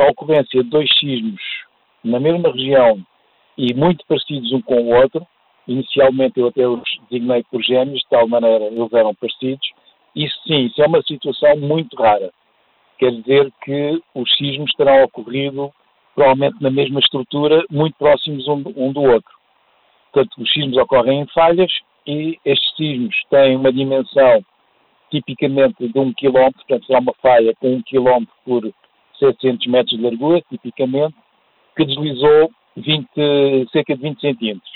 a ocorrência de dois sismos na mesma região e muito parecidos um com o outro, inicialmente eu até os designei por gêmeos, de tal maneira eles eram parecidos, isso sim, isso é uma situação muito rara. Quer dizer que os sismos terão ocorrido provavelmente na mesma estrutura, muito próximos um do outro. Portanto, os sismos ocorrem em falhas e estes sismos têm uma dimensão tipicamente de 1 km, portanto será uma falha com 1 km por 700 metros de largura, tipicamente, que deslizou cerca de 20 centímetros.